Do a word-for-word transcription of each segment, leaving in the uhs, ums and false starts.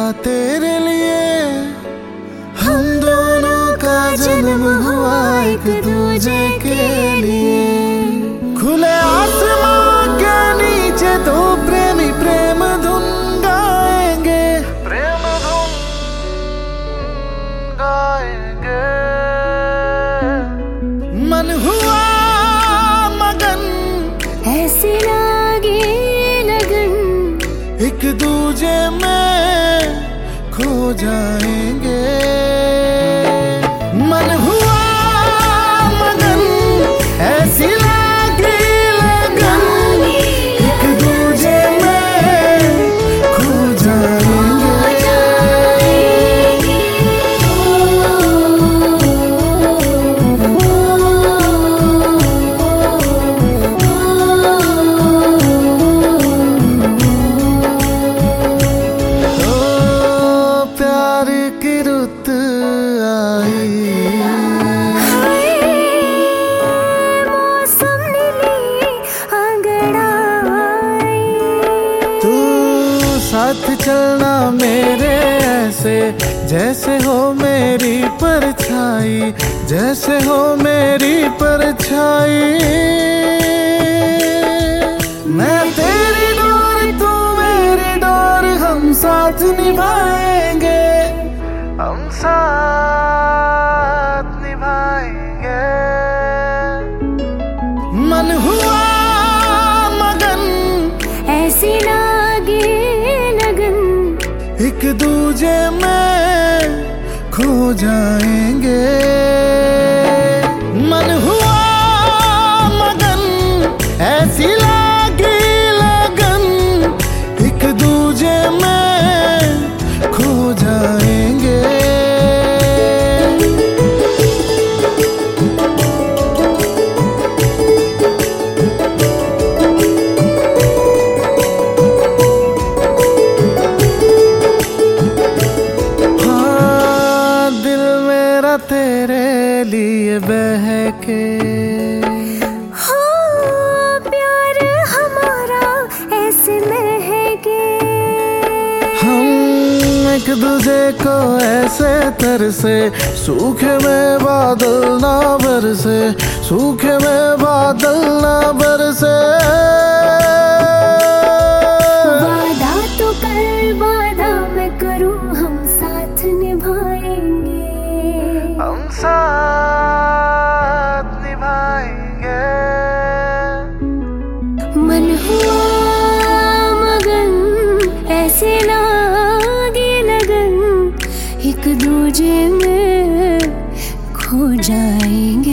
तेरे लिए, हम दोनों का जन्म हुआ एक दूजे के लिए। खुले आसमां के नीचे दो प्रेमी प्रेम धुन गाएंगे, प्रेम धुन गाएंगे। मन हुआ मगन, ऐसी लागे लगन, एक दूजे में खो जाएंगे। मन हुआ मगन, ऐसी लागे लगन, एक दूजे में खो जाएंगे। प्यार की रुत आई, मौसम नीली अंगड़ाई। तू साथ चलना मेरे ऐसे, जैसे हो मेरी परछाई, जैसे हो मेरी परछाई। मैं तेरी डोर तू मेरी डोर, हम साथ निभाएंगे, हम साथ निभाएंगे। मन हुआ मगन, ऐसी लागे लगन, एक दूजे में खो जाएंगे। मन हुआ मगन, ऐसी लागी लगन, एक दूजे में खो जाएंगे। हाँ, दिल मेरा तेरे लिए बहके, हो प्यार हमारा ऐसे महके। हम एक दूजे को ऐसे तरसे, सूखे में बादल ना बरसे, सूखे में बादल ना बरसे। वादा तो कर, वादा मैं करूं, हम साथ निभाएंगे, हम साथ निभाएंगे। मन हुआ मगन, ऐसे लागे लगन, एक दूजे में खो जाएंगे।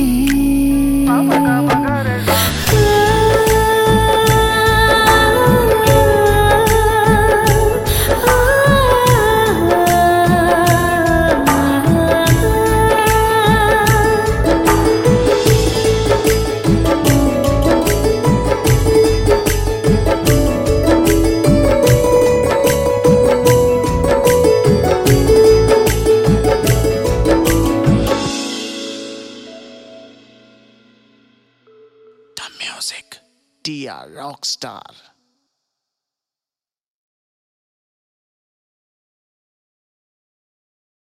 Music, D R Rockstar.